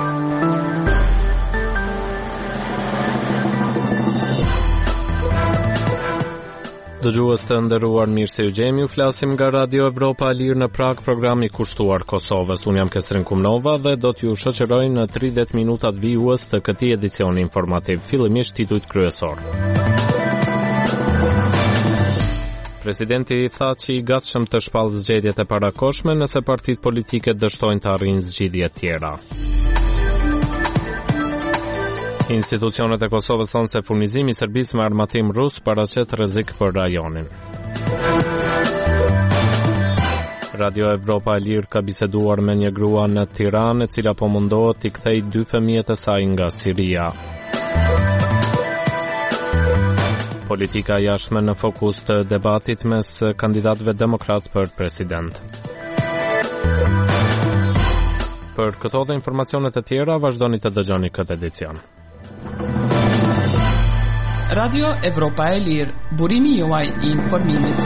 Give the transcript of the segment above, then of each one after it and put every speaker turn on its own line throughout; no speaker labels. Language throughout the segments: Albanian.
Dëgjues të nderuar, mirë se u gjemi, u flasim nga Radio Evropa e Lirë në Prag, programi kushtuar Kosovës. Unë jam Kestrin Kumnova dhe do t'ju shoqëroj në 30 minutat vijues të këtij edicioni informativ. Fillimisht titujt kryesor. Presidenti tha që i gatshëm të shpallë zgjedhjet e parakohshme nëse partitë politike dështojnë të arrijnë zgjidhje tjera. Institucionet e Kosovës thonë se furnizimi i Serbisë me armatim rus paraqet rrezik për rajonin. Radio Evropa e Lirë ka biseduar me një grua në Tiranë, e cila po mundohet t'i kthejë 2 fëmijët e saj nga Siria. Politika jashtme në fokus të debatit mes kandidatëve demokrat për president. Për këto dhe informacionet e tjera, vazhdoni të dëgjoni këtë edicion.
Radio Evropa e Lirë, burimi juaj i informimit.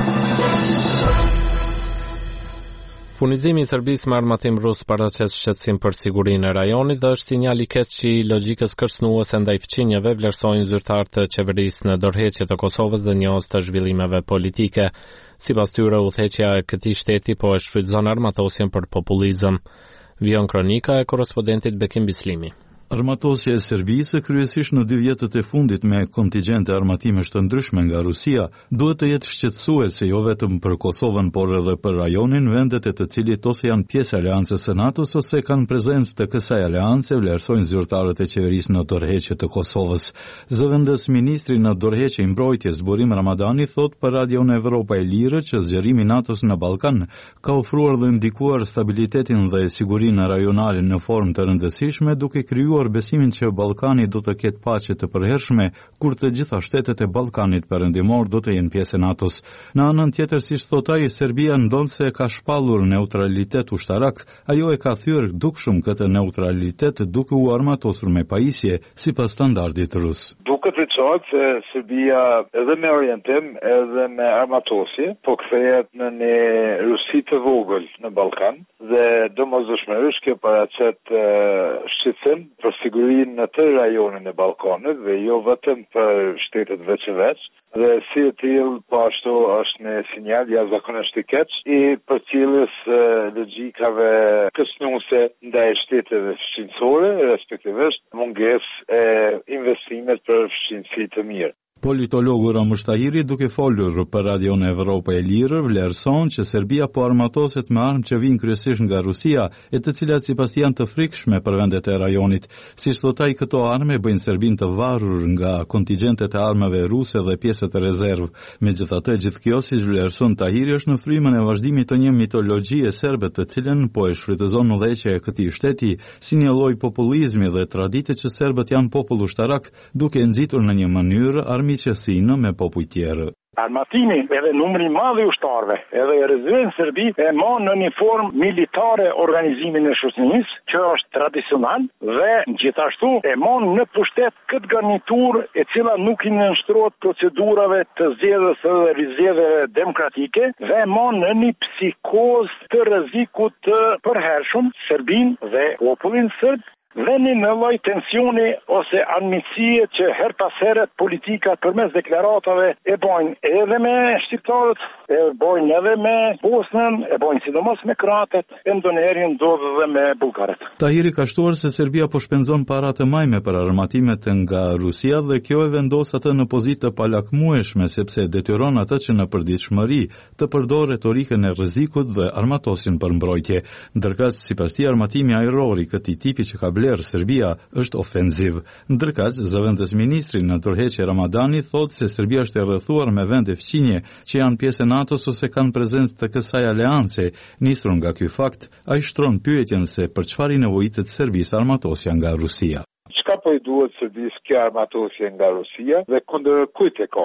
Furnizimi i Serbisë me armatim rus paraqet shqetësim për sigurinë e rajonit dhe është sinjal i keq që logjikës kërcënuese ndaj fqinjeve vlerësojnë zyrtarë të qeverisë në dorëheqje të Kosovës dhe njohës të zhvillimeve politike. Sipas tyre, udhëheqja e këtij shteti po e shfrytëzon armatosjen për populizëm. Vion kronika e korrespondentit Bekim Bislimi.
Armatosja e Serbisë, kryesisht në 2 vjetët e fundit me kontingjente armatimesh të ndryshme nga Rusia, duhet të jetë shqetësuese jo vetëm për Kosovën, por edhe për rajonin, vendet e të cilit ose janë pjesë aleancës së NATO-s ose kanë prezencë të kësaj aleance, vlerësojnë zyrtarët e qeverisë në dorëheqje të Kosovës. Zëvendës ministri në dorëheqje mbrojtjes Burim Ramadani thot për Radio Evropa e Lirë që zgjerimi i NATO-s në Ballkan ka ofruar dhe ndikuar stabilitetin dhe sigurinë rajonale në formë të rëndësishme, duke krijuar besimin që Ballkani do të ketë paqe të përhershme, kur të gjitha shtetet e Ballkanit perëndimor do të jenë pjesë e NATO-s. Në anën tjetër, siç thot ai, Serbia ndonse ka shpallur neutralitet ushtarak, ajo e ka thyer dukshëm këtë neutralitet duke u armatosur me pajisje sipas standardit rus.
Duket e qartë se Serbia edhe me orientim edhe me armatosje po kthehet në një Rusi të vogël në Ballkan dhe domosdoshmërisht kjo paraqet shqetësim për sigurinë në të rajonin e Ballkanit dhe jo vetëm për shtetet veç e veç, dhe si e tillë po ashtu është një sinjal jashtëzakonisht i keq i përcjelljes logjikave kërcënuese ndaj shteteve fqinësore, respektivisht mungesë e investimit për fqinësi të mirë.
Politologu Ramush Tahiri, duke folur për Radio Evropa e Lirë, vlerëson që Serbia po armatoset me armë që vijnë kryesisht nga Rusia, e të cilat sipas janë të frikshme për vendet e rajonit. Siç thot ai, këto armë bëjnë Serbinë të varur nga kontingjentet e armëve ruse dhe pjesët e rezervë. Megjithatë, gjithë kjo, siç vlerëson Tahiri, është në frymën e vazhdimit të një mitologjie serbe, të cilën po e shfrytëzon udhëheqja e këtij shteti si një lloj populizmi dhe tradite që serbët janë popull ushtarak, duke nxitur në një mënyrë armiqësinë me popull tjerë.
Armatimi edhe numri i madh i ushtarëve, edhe e rezervën Serbi e mon në një formë militare organizimin e shoqërisë, që është tradicional dhe gjithashtu e mon në pushtet këtë garniturë e cila nuk i nënshtrohet procedurave të zgjedhjes dhe rizgjedhjeve demokratike dhe e mon në një psikozë të rrezikut të përhershëm Serbinë dhe popullin serb. Veni në lloj tensioni ose armiqësie që her pas here politika përmes deklaratave e bojnë edhe me shqiptarët, e bojnë edhe me Bosnën, e bojnë sidomos me kroatët, e ndonjëherë ndodh edhe me bullgarët.
Tahiri ka shtuar se Serbia po shpenzon para të majme për armatimet nga Rusia dhe kjo e vendos atë në pozitë të palakmueshme sepse detyron atë që në përditshmëri të përdorë retorikën e rrezikut dhe armatosin për mbrojtje. Ndërkaq, sipas tij, armatimi ajror i këtij tipi që ka Serbia është ofenziv. Ndërkaq, zëvendës ministri në dorëheqje Ramadani thotë se Serbia është e rrethuar me vende fqinje që janë pjesë e NATO-s ose kanë prezencë të kësaj aleance. Nisur nga ky fakt, ai shtron pyetjen se për çfarë nevojitet Serbisë armatosja nga Rusia.
Çka po i duhet Serbisë kjo armatosje nga Rusia dhe kundër kujt e ka?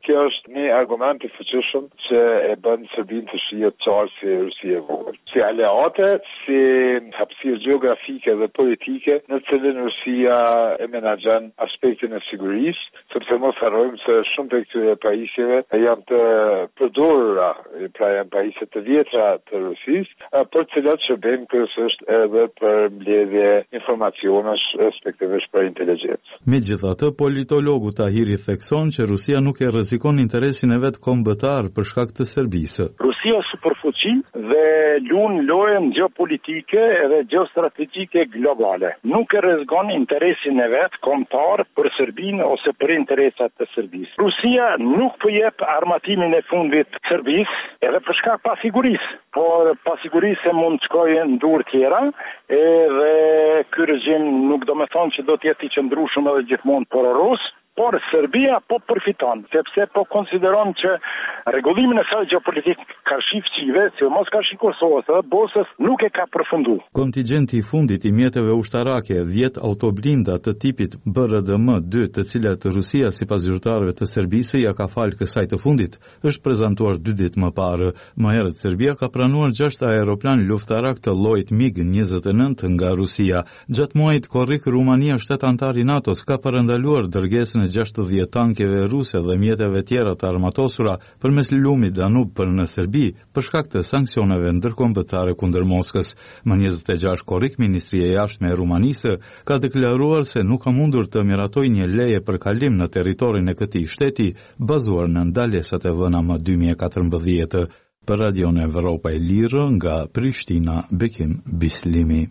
kjo është një argument i fuqishëm që e bën Serbinë të shihet qartë si Rusia e vogël. Si aleate, si hapësirë gjeografike dhe politike në cilën Rusia e menaxhon aspektin e sigurisë, sepse mos harrojmë se shumë prej këtyre pajisjeve janë të përdorura, pra janë pajisje të vjetra të Rusisë, për të cilat shërbejnë kryesisht edhe për mbledhje informacionesh, respektivisht për inteligjencë.
Megjithatë, politologu Tahiri thekson që Rusia nuk e rrezikon interesin e vet kombëtar për shkak të Serbisë.
Rusia është superfuqi dhe luan lojën gjeopolitike edhe gjeostrategjike globale. Nuk e rrezikon interesin e vet kombëtar për Serbinë ose për interesat të Serbisë. Rusia nuk po jep armatimin e fundit Serbisë edhe për shkak pasigurisë, por pasigurisë mund të shkojë në dorë tjera, edhe ky regjim nuk do të thonë që do të jetë i qëndrueshëm edhe gjithmonë pororus, por Serbia po përfiton, sepse po konsideron që rregullimin e saj gjeopolitik karshi fqive, sidomos karshi Kosovës dhe Bosnjës, nuk e ka përfunduar.
Kontingjenti i fundit i mjeteve ushtarake, 10 autoblinda të tipit BRDM-2, të cilat Rusia sipas zyrtarëve të Serbisë ja ka falë kësaj të fundit, është prezantuar 2 ditë më parë. Më herët Serbia ka pranuar 6 aeroplan luftarak të llojit MiG-29 nga Rusia. Gjatë muajit korrik, Rumania, shtet antar i NATO-s, ka parandaluar dërgesën 60 tankeve ruse dhe mjeteve tjera të armatosura përmes lumit Danub për në Serbi për shkak të sanksioneve ndërkombëtare kundër Moskës. Më 26 korrik, Ministria e Jashtme e Rumanisë ka deklaruar se nuk ka mundur të miratojë një leje për kalim në territorin e këtij shteti bazuar në ndalesat e vëna më 2014. Për Radion Evropa e Lirë nga Prishtina, Bekim Bislimi.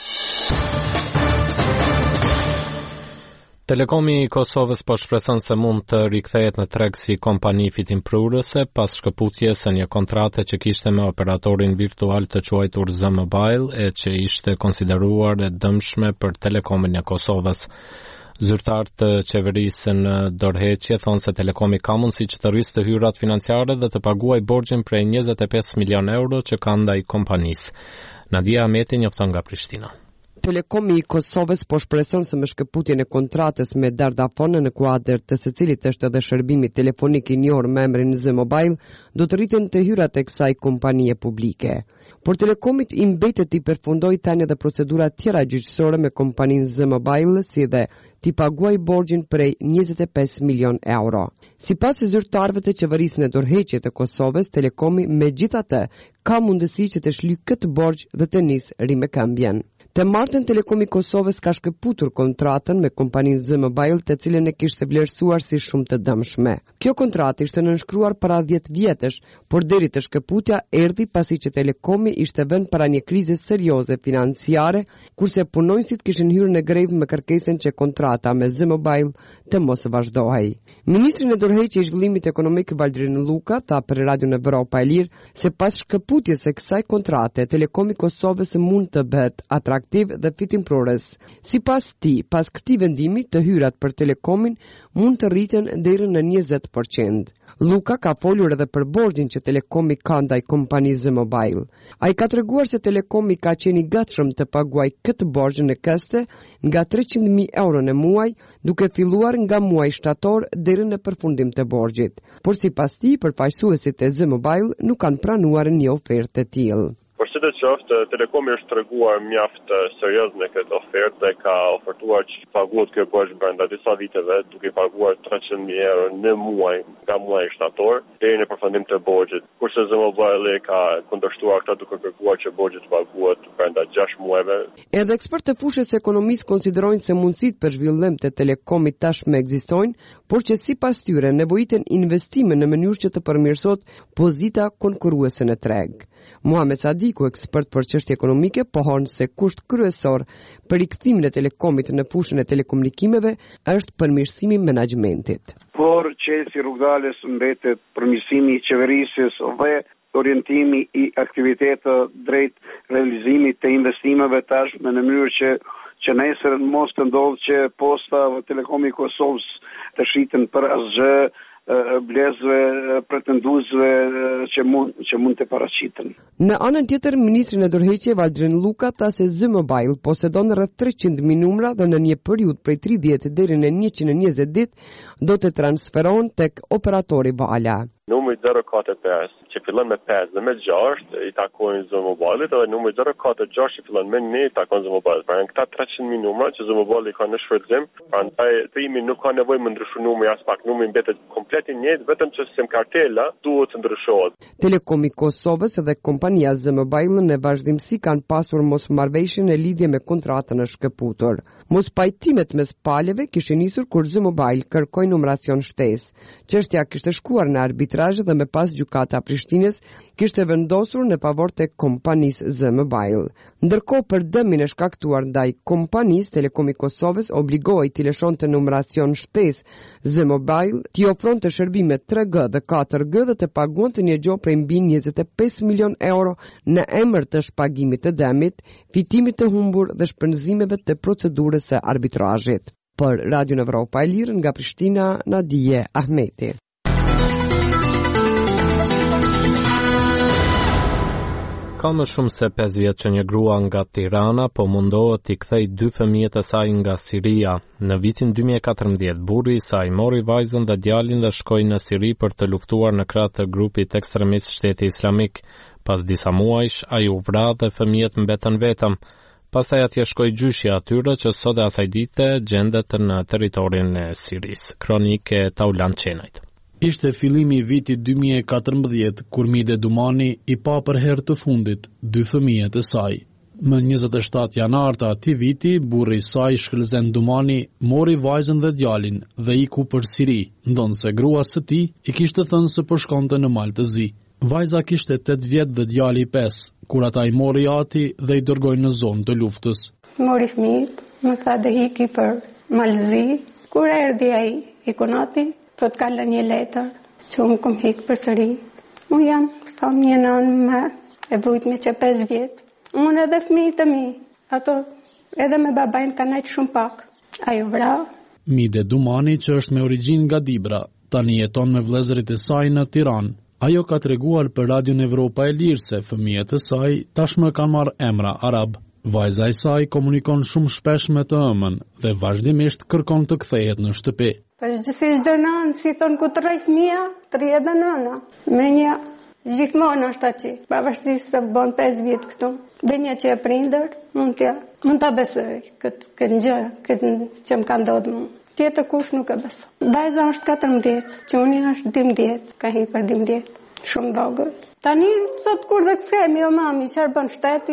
Telekomi i Kosovës po shpreson se mund të rikthehet në treg si kompani fitimprurëse pas shkëputjes së një kontrate që kishte me operatorin virtual të quajtur Z Mobile e që ishte konsideruar e dëmshme për Telekomin e Kosovës. Zyrtarët të qeverisë në dorëheqje thonë se Telekomi ka mundësi që të rrisë të hyrat financiare dhe të paguajë borxhin prej 25 milion euro që ka ndaj kompanisë. Nadia Ahmeti njofton nga Prishtina.
Telekomi i Kosovës po shpreson se me shkëputjen e kontratës me Dardafone në kuadër të secilit është edhe shërbimi telefonik i njohur me emrin Z Mobile, do të rriten të hyrat e kësaj kompanie publike. Por Telekomit i mbetet i përfundoi tani edhe procedura tjera gjyqësore me kompaninë Z Mobile, si dhe t'i paguaj borxhin prej 25 milion euro. Sipas zyrtarëve të qeverisë në dorëheqje të Kosovës, Telekomi megjithatë ka mundësi që të shlyjë këtë borxh dhe të nisë rimekëmbjen. Të martën Telekomi Kosovës ka shkëputur kontratën me kompaninë Z Mobile, të cilën e kishte vlerësuar si shumë të dëmshme. Kjo kontratë ishte nënshkruar para 10 vjetësh, por deri të shkëputja erdhi pasi që Telekomi ishte vënë para një krize serioze financiare, kurse punonjësit kishin hyrë në grevë me kërkesën që kontrata me Z Mobile të mos vazhdohej. Ministri në dorëheqje i zhvillimit ekonomik Valdrin Luka tha për Radion Evropa e Lirë se pas shkëputjes së kësaj kontrate, Telekomi Kosovës mund të bëhet atraktiv dhe fitimprurës. Sipas tij, pas këtij vendimi, të hyrat për Telekomin mund të rriten deri në 20%. Luka ka folur edhe për borxhin që Telekomi ka ndaj kompanisë Mobile. Ai ka treguar se Telekomi ka qenë i gatshëm të paguajë këtë borxh në këste nga 300.000 euro në muaj, duke filluar nga muaji shtator deri në përfundim të borxhit. Por sipas tij, përfaqësuesit e Z Mobile nuk kanë pranuar një ofertë të tillë.
Por si të qoftë, Telekomi është treguar mjaft serioz në këtë ofertë dhe ka ofertuar që paguhet kjo borxh brenda disa viteve, duke paguar 300.000 euro në muaj nga muaji shtator deri në përfundim të borxhit. Kurse Z Mobile ka kundërshtuar këtë duke kërkuar që borxhi të paguhet brenda 6 muajve.
Edhe ekspertë të fushës së ekonomisë konsiderojnë se mundësitë për zhvillim të Telekomit tashmë ekzistojnë, por që sipas tyre nevojiten investime në mënyrë që të përmirësohet pozita konkurruese në treg. Muhamet Sadiku, ekspert për çështje ekonomike, pohon se kusht kryesor për rikthimin e Telekomit në fushën e telekomunikimeve është përmirësimi i menaxhmentit.
Por qesi rrugdalës mbetet përmirësimi i qeverisjes dhe orientimi i aktiviteteve drejt realizimit të investimeve tashmë në mënyrë që nesër mos të ndodhë që posta Telekomi Kosovës të shiten për asgjë blezëve pretenduesve që mund të paraqiten.
Në anën tjetër, ministri në dorëheqje Valdrin Luka tha se Z-Mobile posedon rreth 300.000 numra dhe në një periudhë prej 30 deri në 120 ditë do të transferohen tek operatori Vala.
Numri 045 që fillon me 5 dhe me 6 i takojnë Z-Mobile-it, edhe numri 046 që fillon me 1 i takojnë Z-Mobile-it. Pra janë këta 300.000 numra që Z-Mobile-i ka në shfrytëzim, prandaj trimi nuk ka nevojë më ndryshu numri as pak, numri mbetet komplet i njëjtë, vetëm që sim kartela duhet të ndryshohet.
Telekomi Kosovës dhe kompania Z-Mobile në vazhdimsi kanë pasur mosmarrëveshje në lidhje me kontratën e shkëputur. Mospajtimet mes palëve kishin nisur kur Z-Mobile kërkoi numracion shtesë. Çështja kishte shkuar në arbitrazh dhe me pas gjykata e Prishtinës kishte vendosur në favor të kompanisë Z-Mobile. Ndërkohë, për dëmin e shkaktuar ndaj kompanisë, Telekomi Kosovës obligohej t'i lëshonte numracion shtesë Z-Mobile, t'i ofronte shërbime 3G dhe 4G dhe të paguante një gjo prej mbi 25 milion euro në emër të shpagimit të dëmit, fitimit të humbur dhe shpenzimeve të procedurës së arbitrazhit. Për Radio Evropa e Lirë nga Prishtina, Nadije Ahmeti.
Ka më shumë se 5 vjet që një grua nga Tirana po mundohet t'i kthej 2 fëmijët e saj nga Siria. Në vitin 2014, burri i saj mori vajzën dhe djalin dhe shkoi në Siri për të luftuar në krah të grupit ekstremist Shteti Islamik. Pas disa muajsh, ai u vra dhe fëmijët mbetën vetëm. Pastaj atje shkoi gjyshi atyre që sot e asaj dite gjendet në territorin e Sirisë. Kronike Taulan Çenajt.
Ishte fillimi i vitit 2014 kur Mide Dumani i pa për herë të fundit 2 fëmijët e saj. Më 27 janar të atij viti, burri i saj Shkëlzen Dumani mori vajzën dhe djalin dhe iku për Siri, ndonse grua së tij i kishte thënë se po shkonte në mal të zi. Vajza kishte 8 vjet dhe djali 5, kur ata i mori ati dhe i dërgoi në zonë të luftës.
Mori fëmijët, më tha dhe hiki për Malzi, kur erdhi ai i konati, të ka lënë një letër që unë kom hikë për sëri. Unë jam, thom një nanë me e vujt me që 5 vjetë. Unë edhe fëmijët e mi, ato edhe me babajnë ka najtë shumë pak. Ajo vra.
Mide Dumani, që është me origjinë nga Dibra, tani jeton me vëllezërit e saj në Tiranë. Ajo ka treguar për Radio Evropa e Lirë se fëmijët e saj tashmë kanë marrë emra arab. Vajza e saj komunikon shumë shpesh me të ëmën dhe vazhdimisht kërkon të kthehet në shtëpi.
Për gjithsesi çdo nanë, si thon ku të rrej fëmia, të rri edhe nëna. Me një gjithmonë është aty, pavarësisht se bën 5 vjet këtu. Benja që e prindër, mund ta besoj këtë gjë, këtë që më ka ndodhur mua. Tjetër kush nuk e beson. Vajza është 14, quni është 12, ka hi për 12, shumë vogël. Tani, sot kur dhe këthemi, o mami, çfarë bën shteti,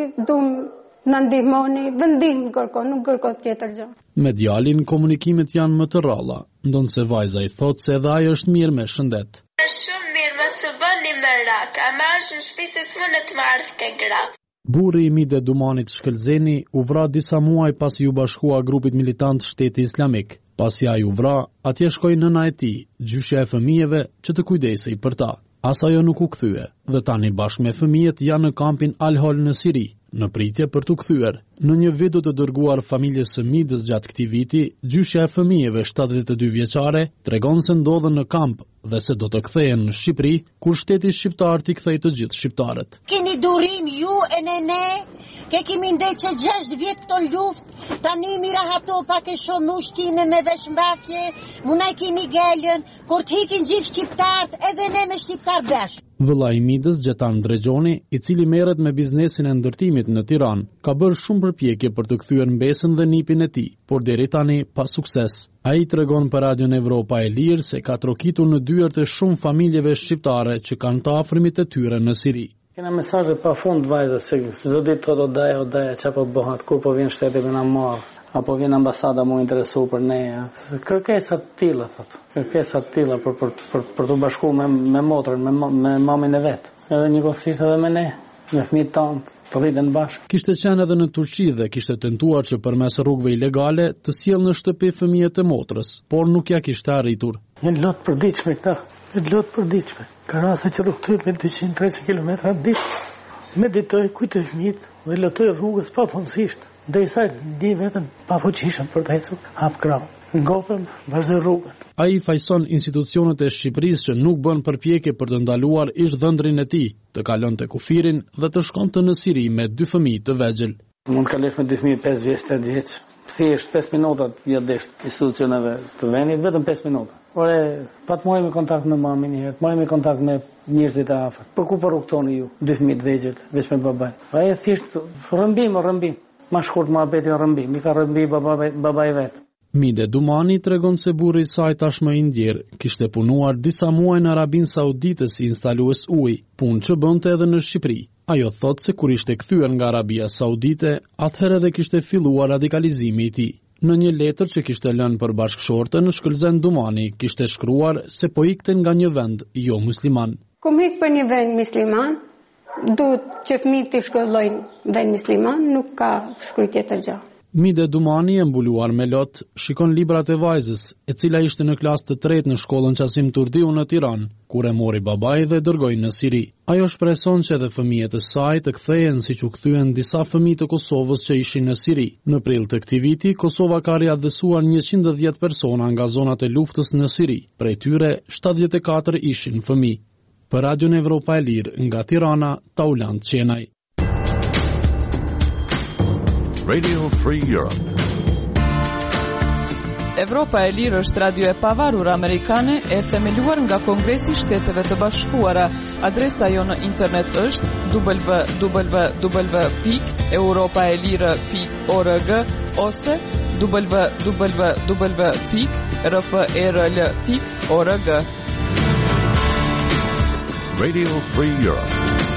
në ndihmoni, vendim kërkon, nuk kërkon tjetër gjë.
Me djalin komunikimet janë më të rralla, ndonse vajza i thotë se edhe ai është mirë me shëndet.
Shumë mirë, mos u bëni merak, a marrësh në shtëpi se s'mund të marrë ke gratë.
Burri i Mide Dumanit Shkëlzeni u vra disa muaj pasi u bashkua grupit militant Shteti Islamik. Pasi ai u vra, atje shkoi nëna e tij, gjyshja e fëmijëve, që të kujdesej për ta. As ajo nuk u kthye dhe tani bashkë me fëmijët janë në kampin Al-Hol në Siri, në pritje për t'u kthyer. Në një video të dërguar familjes së Midës gjatë këtij viti, gjyshja e fëmijëve 72 vjeçare tregon se ndodhen në kamp dhe se do të kthehen në Shqipëri, kur shteti shqiptar t'i kthejë të gjithë shqiptarët.
Keni durim ju e ne, ke kemi ndeqë 6 vjet këto luftë, tani mi rahato pak e shumë ushtime me veshmbathje, munaj keni gellën, kur t'hikin gjithë shqiptarët, edhe ne me shqiptar bashkë.
Vëlla i Midës, Gjetan Dregjoni, i cili merret me biznesin e ndërtimit në Tiranë, ka bërë shumë përpjekje për të kthyer mbesën dhe nipin e tij, por deri tani pa sukses. Ai tregon për Radio Evropa e Lirë se ka trokitur në dyert e shumë familjeve shqiptare që kanë të afërmit e tyre në Siri.
Kena mesazhe pafund vajzës se çdo ditë thotë odaja çapo bëhat, kur po vjen shteti me na marr, apo vjen ambasada mu interesu për ne. Kërkesa të tilla thotë. Kërkesa të tilla për të bashkuar me motrën, me mamin e vet. Edhe njëkohësisht edhe me ne, me fëmijët tanë. Po rriten bashkë.
Kishte qenë edhe në Turqi dhe kishte tentuar që përmes rrugëve ilegale të sjellë në shtëpi fëmijët e motrës, por nuk ja kishte arritur.
Janë lot përditshme këta, lot përditshme. Ka raste që rrugtoj me 200-300 kilometra ditë. Meditoj, kujtoj fëmijët dhe lotoj rrugës pafundësisht, derisa di vetëm pafuqishëm për të ecur hap krahun. Ngopëm, vazhdoj rrugën.
Ai fajson institucionet e Shqipërisë që nuk bën përpjekje për të ndaluar ish-dhëndrin e tij, të kalonte kufirin dhe të shkonte në Siri me 2 fëmijë të vegjël.
Mund kalesh me 2 fëmijë 5 vjeç, 8 vjeç. Thjesht 5 minuta ja desh institucioneve të vendit, vetëm 5 minuta. Ore, pa të marrim kontakt me mamin një herë, marrim kontakt me njerëzit e afërt. Për ku po rrugtoni ju? 2 fëmijë të vegjël, veç me babaj. Ai thjesht rrëmbim. Ma shkurt muhabeti rrëmbim, i ka rrëmbi babai vet.
Mide Dumani tregon se burri i saj tashmë i ndjer kishte punuar disa muaj në Arabinë Saudite si instalues uji, punë që bënte edhe në Shqipëri. Ajo thot se kur ishte kthyer nga Arabia Saudite, atëherë edhe kishte filluar radikalizimi i tij. Në një letër që kishte lënë për bashkëshorte në Shkëlzen, Dumani kishte shkruar se po ikte nga një vend jo musliman.
Kum hik për një vend musliman, duhet që fëmijët të shkollojnë vend musliman, nuk ka shkruaj tjetër gjë.
Mide Dumani e mbuluar me lot, shikon librat e vajzës, e cila ishte në klasë të 3 në shkollën Qasim Turdiu në Tiranë, kur e mori babai dhe dërgoi në Siri. Ajo shpreson që edhe fëmijët e saj të kthehen siç u kthyen disa fëmijë të Kosovës që ishin në Siri. Në prill të këtij viti, Kosova ka riadhësuar 110 persona nga zonat e luftës në Siri. Prej tyre, 74 ishin fëmijë. Për Radion Evropa e Lirë, nga Tirana, Taulant Qenaj.
Radio Free Europe.
Evropa e Lirë është radio e pavarur amerikane e themeluar nga Kongresi i Shteteve të Bashkuara. Adresa jo në internet është www.europaelire.org ose www.rprl.org.
Radio Free Europe.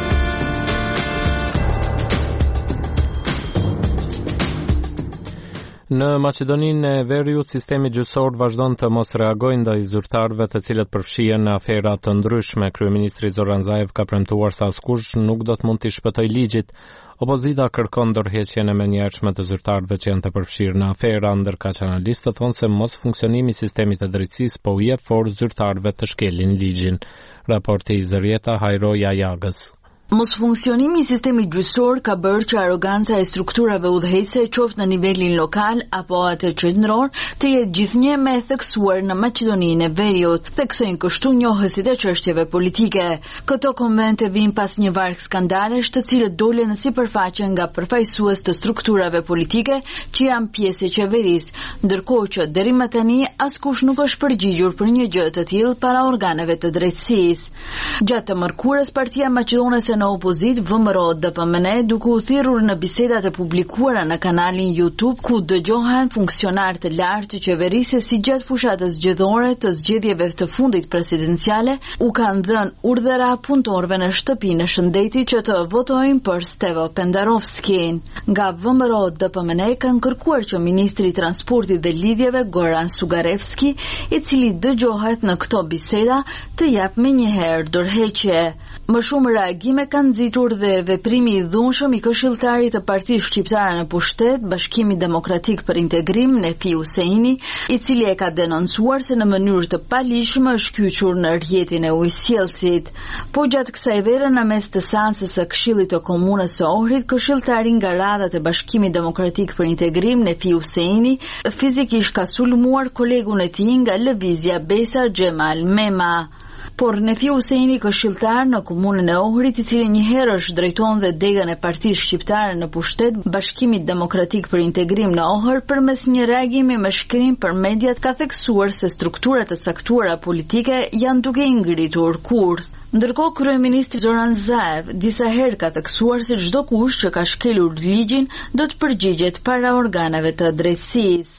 Në Maqedoninë e Veriut, sistemi gjyqësor vazhdon të mos reagojë ndaj zyrtarëve të cilët përfshihen në afera të ndryshme. Kryeministri Zoran Zaev ka premtuar se askush nuk do të mund t'i shpëtojë ligjit. Opozita kërkon ndërheqjen e menjëhershme të zyrtarëve që janë të përfshirë në afera, ndërkaq analistët thonë se mos funksionimi i sistemit të drejtësisë po u jep forcë zyrtarëve të shkelin ligjin. Raporti i Zërieta Hajroja Jagës.
Mos funksionimi i sistemit gjyqësor ka bërë që aroganca e strukturave udhëheqëse qoftë në nivelin lokal apo atë qendror të jetë gjithnjë më e theksuar në Maqedoninë e Veriut, theksojnë kështu njohësit e çështjeve politike. Këto komente vijnë pas një varg skandalesh të cilët dolën në sipërfaqe nga përfaqësues të strukturave politike që janë pjesë e qeverisë, ndërkohë që deri më tani askush nuk është përgjigjur për një gjë të tillë para organeve të drejtësisë. Gjatë të mërkurës, Partia Maqedonese në opozit VMRO DPMN duke u thirrur në bisedat e publikuara në kanalin YouTube ku dëgjohen funksionarë të lartë të qeverisë si gjatë fushatës zgjedhore të zgjedhjeve të fundit presidenciale u kanë dhënë urdhëra punëtorëve në shtëpinë e shëndetit që të votojnë për Stevo Pendarovskin. Nga VMRO DPMN kanë kërkuar që ministri i transportit dhe lidhjeve Goran Sugarevski, i cili dëgjohet në këto biseda, të jap menjëherë dorëheqje. Më shumë reagime kanë nxitur dhe veprimi i dhunshëm i këshilltarit të Partisë Shqiptare në pushtet, Bashkimi Demokratik për Integrim, Nefi Huseini, i cili e ka denoncuar se në mënyrë të paligjshme është kyçur në rrjetin e ujësjellësit. Po gjatë kësaj vere në mes të seancës së Këshillit të Komunës së Ohrit, këshilltari nga radhat e Bashkimit Demokratik për Integrim, Nefi Huseini, fizikisht ka sulmuar kolegun e tij nga lëvizja Besa Xhemal Mema. Por Nefi Huseini, këshilltar në komunën e Ohrit, i cili njëherë është drejton dhe degën e Partisë Shqiptare në pushtet, Bashkimit Demokratik për Integrim në Ohër, përmes një reagimi me shkrim për mediat ka theksuar se strukturat e caktuara politike janë duke i ngritur kurth. Ndërkohë, kryeministri Zoran Zaev disa herë ka theksuar se çdo kush që ka shkelur ligjin do të përgjigjet para organeve të drejtësisë.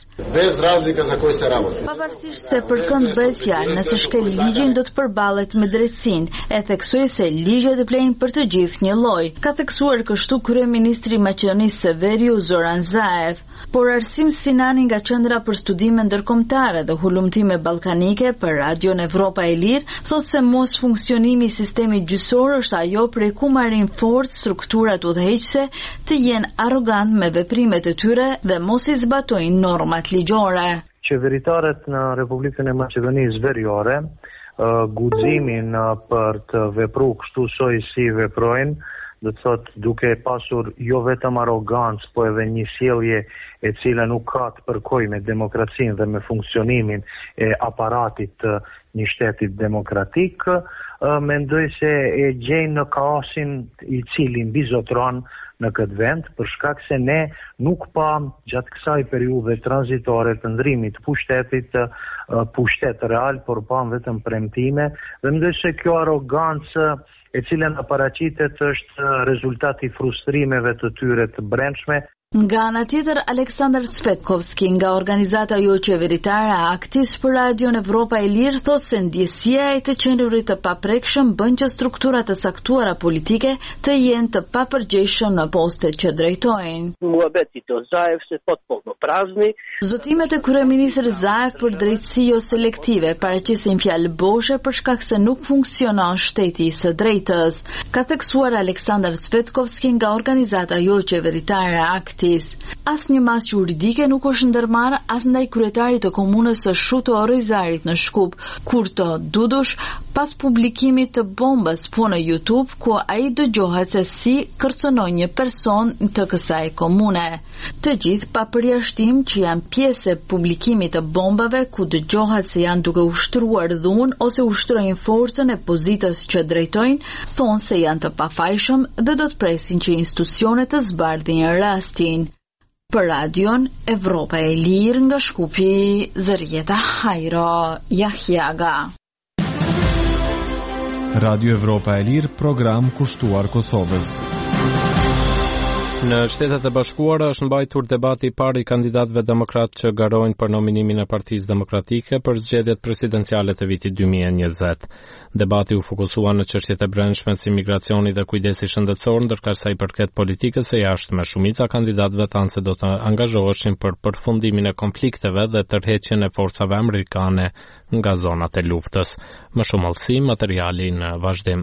Pavarësisht se për kënd bëhet fjalë, nëse shkel ligjin do të përballet me drejtësinë, e theksoi se ligjet vlen për të gjithë një lloj. Ka theksuar kështu kryeministri i Maqedonisë së Veriut Zoran Zaev. Por Arsim Sinani nga Qendra për Studime Ndërkombëtare dhe Hulumtime Ballkanike për Radion Evropa e Lirë thotë se mos funksionimi i sistemit gjyqësor është ajo prej ku marrin forcë strukturat udhëheqëse të jenë arrogant me veprimet e tyre dhe mos i zbatojnë normat ligjore.
Qeveritarët në Republikën e Maqedonisë Veriore guximin për të vepruar kështu soi si veprojnë do të thotë duke pasur jo vetëm arrogancë, po edhe një sjellje e cila nuk ka të përkojë me demokracinë dhe me funksionimin e aparatit të një shteti demokratik, mendoj se e gjejnë në kaosin i cili mbizotron në këtë vend, për shkak se ne nuk pam gjatë kësaj periudhe tranzitore të ndrimit të pushtetit, pushtet real, por pam vetëm premtime, dhe mendoj se kjo arrogancë e cila na paraqitet është rezultati i frustrimeve të tyre të brendshme.
Nga ana tjetër, Aleksandar Cvetkovski nga organizata jo qeveritare Aktis për Radion Evropa e Lirë thotë se ndjesia e të qenurit të paprekshëm bën që strukturat të saktuara politike të jenë të papërgjegjshëm në postet që drejtojnë. Zotimet e kryeministrit Zaev për drejtësi jo selektive paraqesin fjalë boshe për shkak se nuk funksionon shteti i së drejtës, ka theksuar Aleksandar Cvetkovski nga organizata jo qeveritare Aktis. Asnjë masë juridike nuk është ndërmarrë as ndaj kryetarit të komunës së Shuto Orizarit në Shkup, Kurto Dudush, pas publikimit të bombës në YouTube, ku ai dëgjohet se si kërcënon një person të kësaj komune. Të gjithë pa përjashtim që janë pjesë e publikimit të bombave, ku dëgjohet se janë duke ushtruar dhunë ose ushtrojnë forcën e pozitës që drejtojnë, thonë se janë të pafajshëm dhe do të presin që institucionet të zbardhin rastin. Për Radion Evropa e Lirë nga Shkupi, Zërieta Hajro Jahjaga.
Radio Evropa e Lirë, program kushtuar Kosovës.
Në Shtetet e Bashkuara është mbajtur debati i parë i kandidatëve demokrat që garojnë për nominimin e Partisë Demokratike për zgjedhjet presidenciale të vitit 2020. Debati u fokusua në çështjet e brendshme si migracioni dhe kujdesi shëndetësor, ndërkohë sa i përket politikës së jashtme, shumica kandidatëve thanë se do të angazhoheshin për përfundimin e konflikteve dhe tërheqjen e forcave amerikane nga zonat e luftës. Më shumë hollësi, materiali në vazhdim.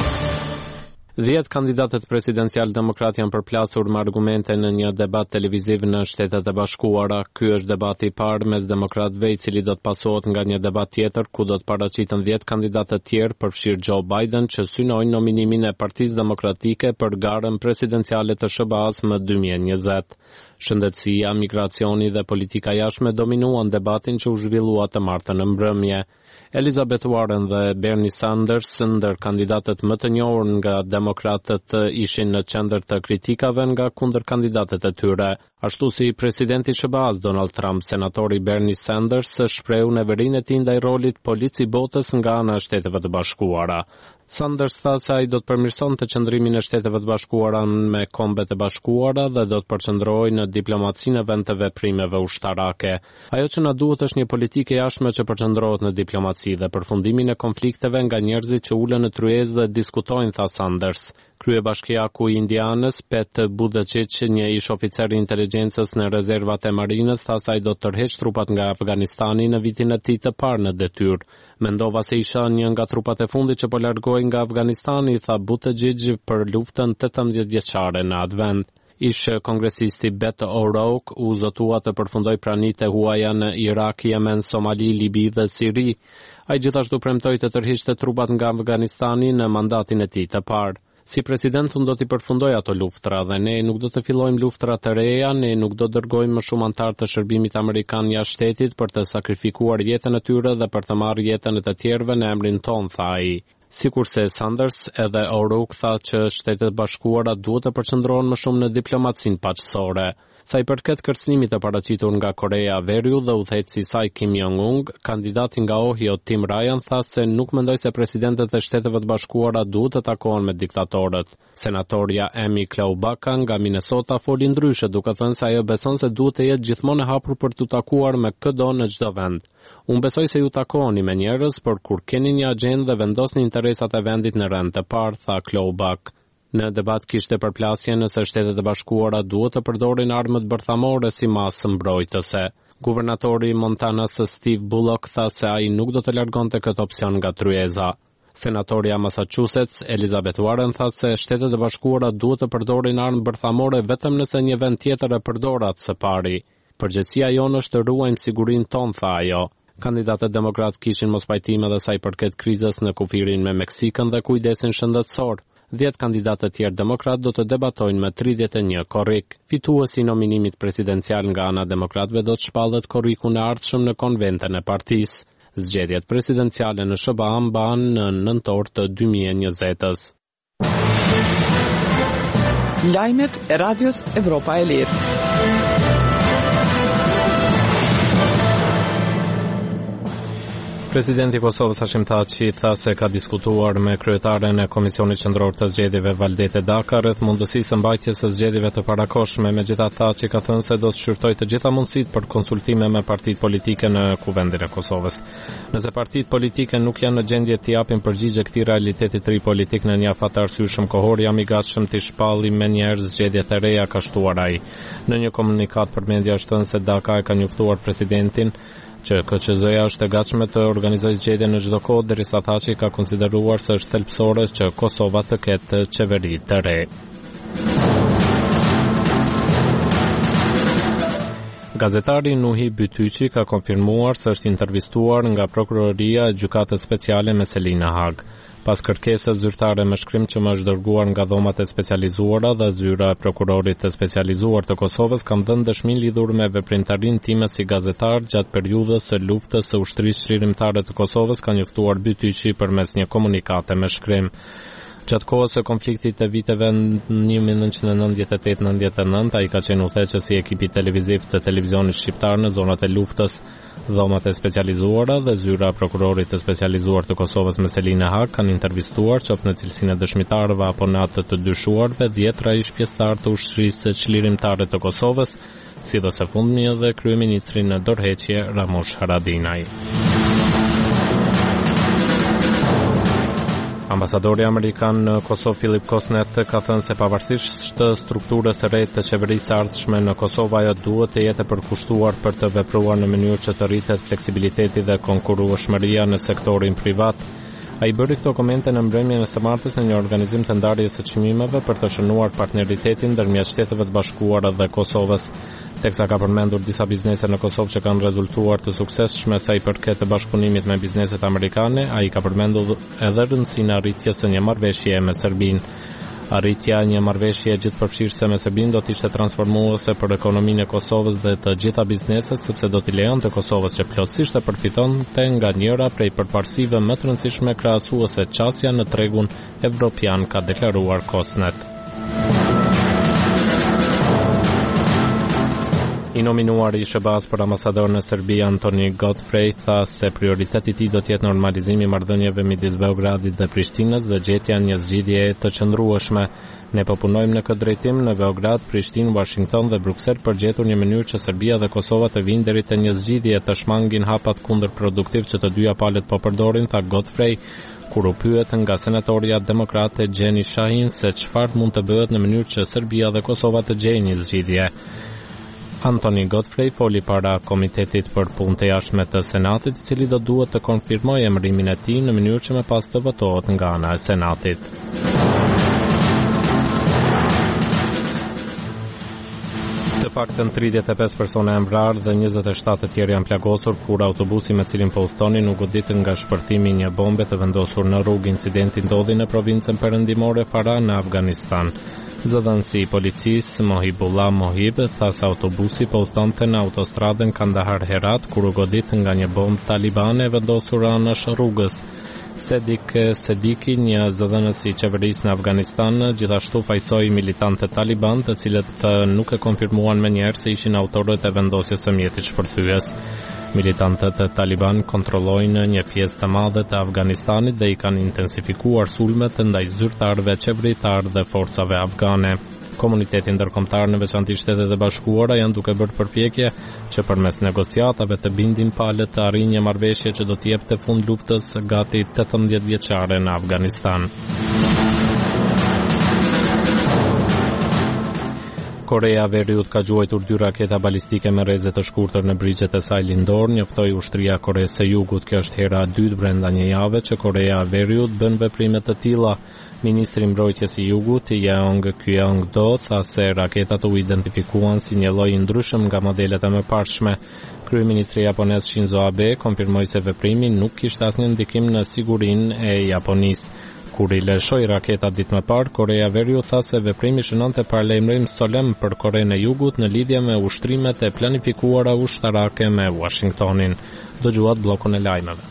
10 kandidatët presidencial demokrat janë përplasur me argumente në një debat televiziv në Shtetet e Bashkuara. Ky është debati i parë mes demokratëve, i cili do të pasohet nga një debat tjetër ku do të paraqiten 10 kandidatë të tjerë, përfshirë Joe Biden, që synojnë nominimin e Partisë Demokratike për garën presidenciale të SBA-s më 2020. Shëndetësia, migracioni dhe politika jashtme dominuan debatin që u zhvillua të martën në mbrëmje. Elizabeth Warren dhe Bernie Sanders, ndër kandidatët më të njohur nga demokratët, ishin në qendër të kritikave nga kundërkandidatët e tyre. Ashtu si presidenti i SBA-s Donald Trump, senatori Bernie Sanders shprehu neverinë e tij ndaj rolit polici botës nga ana e Shteteve të Bashkuara. Sanders tha se ai do të përmirësonte qëndrimin e Shteteve të Bashkuara me Kombet e Bashkuara dhe do të përqendrohej në diplomacinë e vend të veprimeve ushtarake. Ajo që na duhet është një politikë jashtme që përqendrohet në diplomaci dhe përfundimin e konflikteve nga njerëzit që ulën në tryezë dhe diskutojnë, tha Sanders. Kryebashkiaku i Indianës, Pete Buttigieg, një ish oficer i inteligjencës në rezervat e marinës, tha se ai do të tërheqë trupat nga Afganistani në vitin e tij të parë në detyrë. Mendova se isha një nga trupat e fundit që po largohej nga Afganistani, tha Buttigieg për luftën 18 vjeçare në atë vend. Ish kongresisti Beto O'Rourke u zotua të përfundoj pranitë e huaja në Irak, Yemen, Somali, Libi dhe Siri. Ai gjithashtu premtoi të tërhiqte trupat nga Afganistani në mandatin e tij të parë. Si president unë do t'i përfundoj ato luftra dhe ne nuk do të fillojmë luftra të reja, ne nuk do dërgojmë më shumë antar të shërbimit amerikan jashtë shtetit për të sakrifikuar jetën e tyre dhe për të marrë jetën e të tjerëve në emrin ton, tha ai. Sikurse Sanders, edhe O'Rourke tha që Shtetet Bashkuara duhet të përqendrohen më shumë në diplomacinë paqësore. Sa i përket kërcënimit të paraqitur nga Korea e Veriut dhe udhëheqësi i saj Kim Jong-un, kandidati nga Ohio Tim Ryan tha se nuk mendoj se presidentët e Shteteve të Bashkuara duhet të takohen me diktatorët. Senatorja Amy Klobuchar nga Minnesota foli ndryshe, duke thënë se ajo beson se duhet të jetë gjithmonë e hapur për të takuar me çdo në çdo vend. Unë besoj se ju takoni me njerëz, por kur keni një agjendë dhe vendosni interesat e vendit në rend të parë, tha Klobuchar. Në debat kishte përplasje nëse Shtetet e Bashkuara duhet të përdorin armët bërthamore si masë mbrojtëse. Guvernatori i Montanës Steve Bullock tha se ai nuk do të largonte këtë opsion nga tryeza. Senatorja Massachusetts Elizabeth Warren tha se Shtetet e Bashkuara duhet të përdorin armë bërthamore vetëm nëse një vend tjetër e përdor atë së pari. Përgjegjësia jonë është të ruajmë sigurinë tonë, tha ajo. Kandidatët demokrat kishin mospajtime edhe sa i përket krizës në kufirin me Meksikën dhe kujdesin shëndetësor. 10 kandidatë të tjerë demokrat do të debatojnë me 31 korrik. Fituesi i nominimit presidencial nga ana demokratëve do të shpallet korrikun e ardhshëm në konventen e partisë. Zgjedhjet presidenciale në SBA mbahen në nëntor të 2020-s.
Lajmet e Radios Evropa e Lirë.
Presidenti i Kosovës Hashim Thaçi tha se ka diskutuar me kryetaren e Komisionit Qendror të Zgjedhjeve Valdete Daka rreth mundësisë së mbajtjes së zgjedhjeve të parakohshme. Megjithatë, Thaçi ka thënë se do të shqyrtojë të gjitha mundësitë për konsultime me partitë politike në Kuvendin e Kosovës. Nëse partitë politike nuk janë në gjendje të japin përgjigje këtij realiteti të ri politik në një afat të arsyeshëm kohor, jam i gatshëm të shpallim menjëherë zgjedhjet e reja, ka shtuar ai. Në një komunikat për media është thënë se Daka e ka njoftuar presidentin që KQZ-ja është e gatshme të organizojë zgjedhje në çdo kohë, derisa Thaçi ka konsideruar se është thelbësore që Kosova të ketë qeveri të re. Gazetari Nuhi Bytyqi ka konfirmuar se është intervistuar nga prokuroria e gjykatës speciale me Selina Hag. Pas kërkesës zyrtare me shkrim që më është dërguar nga dhomat e specializuara dhe zyra e prokurorit të specializuar të Kosovës, kam dhënë dëshminë lidhur me veprimtarinë time si gazetar gjatë periudhës së luftës së ushtrisë çlirimtare të Kosovës, ka njoftuar Bytyqi përmes një komunikate me shkrim. Gjatë kohës së konfliktit të viteve 1998-99, ai ka qenë udhëheqës i ekipit televiziv të televizionit shqiptar në zonat e luftës. Dhomat e specializuara dhe zyra e prokurorit të specializuar të Kosovës me Selina Hag kanë intervistuar qoftë në cilësinë e dëshmitarëve apo në atë të dyshuarve 10 ish pjesëtar të ushtrisë së çlirimtare të Kosovës, si dhe së fundmi edhe kryeministrin në dorëheqje Ramush Haradinaj. Ambasadori amerikan në Kosovë Philip Kosnet ka thënë se pavarësisht të strukturës së re të qeverisë ardhshme në Kosovë, ajo duhet të jetë e përkushtuar për të vepruar në mënyrë që të rritet fleksibiliteti dhe konkurrueshmëria në sektorin privat. Ai bëri këto komente në mbrëmjen e së martës në një organizim të ndarjes së çmimeve për të shënuar partneritetin ndërmjet Shteteve të Bashkuara dhe Kosovës. Teksa ka përmendur disa biznese në Kosovë që kanë rezultuar të suksesshme sa i përket të bashkëpunimit me bizneset amerikane, ai ka përmendur edhe rëndësinë e arritjes së një marrëveshje me Serbinë. Arritja e një marrëveshje gjithëpërfshirëse me Serbinë do të ishte transformuese për ekonominë e Kosovës dhe të gjitha bizneset, sepse do t'i lejonte Kosovës që plotësisht të përfitonte nga njëra prej përparësive më të rëndësishme krahasuese çasja në tregun evropian, ka deklaruar Kosnet. I nominuar i SBA-s për ambasador në Serbi Antoni Godfrey tha se prioriteti i tij do të jetë normalizimi i marrëdhënieve midis Beogradit dhe Prishtinës dhe gjetja e një zgjidhje të qëndrueshme. Ne po punojmë në këtë drejtim në Beograd, Prishtinë, Washington dhe Bruksel për gjetur një mënyrë që Serbia dhe Kosova të vinë deri te një zgjidhje të shmangin hapat kundërproduktiv që të dyja palët po përdorin, tha Godfrey, kur u pyet nga senatorja demokrate Gjeni Shahin se çfarë mund të bëhet në mënyrë që Serbia dhe Kosova të gjejnë një zgjidhje. Antoni Godfrey foli para Komitetit për Punë të Jashtme të Senatit, i cili do duhet të konfirmojë emërimin e tij në mënyrë që më pas të votohet nga ana e Senatit. Të paktën 35 persona janë vrarë dhe 27 të tjerë janë plagosur kur autobusi me cilin po udhtonin u godit nga shpërthimi i një bombe të vendosur në rrugë. Incidenti ndodhi në provincën perëndimore Farah në Afganistan. Zëdhënësi i policisë Mohibullah Mohib tha se autobusi po udhtonte në autostradën Kandahar Herat kur u godit nga një bombë talibane e vendosur anash rrugës. Sedik Sediki, një zëdhënës i qeverisë në Afganistan, gjithashtu fajsoi militantët taliban, të cilët nuk e konfirmuan menjëherë se ishin autorët e vendosjes së mjetit shpërthyes. Militantët taliban kontrollojnë një pjesë të madhe të Afganistanit dhe i kanë intensifikuar sulmet ndaj zyrtarëve qeveritar dhe forcave afgane. Komuniteti ndërkombëtar, në veçantë Shtetet e Bashkuara, janë duke bërë përpjekje që përmes negociatave të bindin palët të arrijë një marrëveshje që do të jepte fund luftës gati 18 vjeçare në Afganistan. Korea e Veriut ka gjuajtur 2 raketa balistike me rreze të shkurtër në brigjet e saj lindor, njoftoi ushtria e Koreas së Jugut. Kjo është hera e dytë brenda një jave që Korea e Veriut bën veprime të tilla. Ministri i mbrojtjes i Jugut, Yeong Kyung-do, tha se raketat u identifikuan si një lloj i ndryshëm nga modelet e mëparshme. Kryeministri japonez Shinzo Abe konfirmoi se veprimi nuk kishte asnjë ndikim në sigurinë e Japonisë. Kur I lëshoi raketat ditë më parë, Korea e Veriut tha se veprimi shënonte paralajmërim solemn për Korenë e Jugut në lidhje me ushtrimet e planifikuara ushtarake me Washingtonin. Dëgjuat bllokun e lajmeve.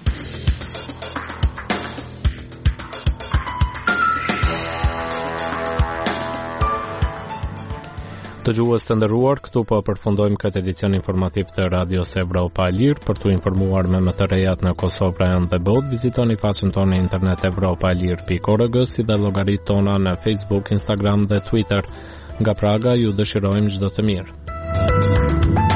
Dëgjues të nderuar, këtu po përfundojmë këtë edicion informativ të Radios Evropa e Lirë. Për t'u informuar me më të rejat në Kosovë, pranë dhe botë, vizitoni faqen tonë në internet evropaelir.org, si dhe llogaritë tona në Facebook, Instagram dhe Twitter. Nga Praga ju dëshirojmë çdo të mirë.